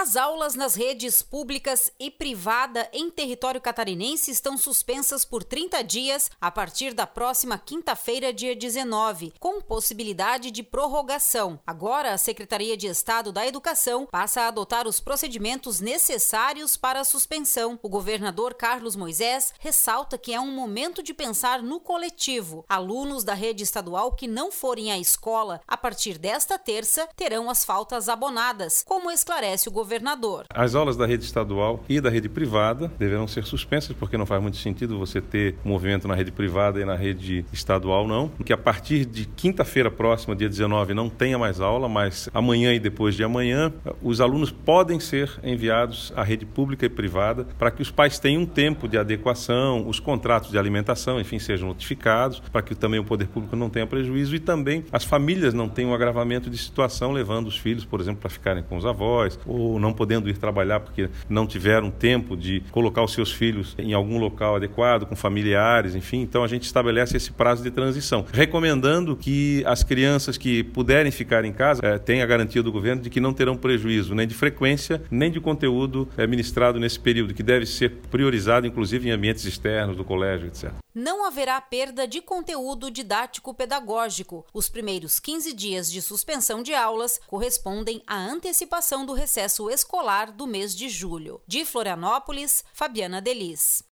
As aulas nas redes públicas e privada em território catarinense estão suspensas por 30 dias a partir da próxima quinta-feira, dia 19, com possibilidade de prorrogação. Agora, a Secretaria de Estado da Educação passa a adotar os procedimentos necessários para a suspensão. O governador Carlos Moisés ressalta que é um momento de pensar no coletivo. Alunos da rede estadual que não forem à escola a partir desta terça terão as faltas abonadas, como esclarece o governador. As aulas da rede estadual e da rede privada deverão ser suspensas, porque não faz muito sentido você ter movimento na rede privada e na rede estadual, não. Que a partir de quinta-feira próxima, dia 19, não tenha mais aula, mas amanhã e depois de amanhã, os alunos podem ser enviados à rede pública e privada para que os pais tenham um tempo de adequação, os contratos de alimentação, enfim, sejam notificados, para que também o poder público não tenha prejuízo e também as famílias não tenham um agravamento de situação, levando os filhos, por exemplo, para ficarem com os avós, ou não podendo ir trabalhar porque não tiveram tempo de colocar os seus filhos em algum local adequado, com familiares, enfim. Então a gente estabelece esse prazo de transição, recomendando que as crianças que puderem ficar em casa tenham a garantia do governo de que não terão prejuízo nem de frequência, nem de conteúdo ministrado nesse período, que deve ser priorizado, inclusive em ambientes externos do colégio, etc. Não haverá perda de conteúdo didático-pedagógico. Os primeiros 15 dias de suspensão de aulas correspondem à antecipação do recesso escolar do mês de julho. De Florianópolis, Fabiana Delis.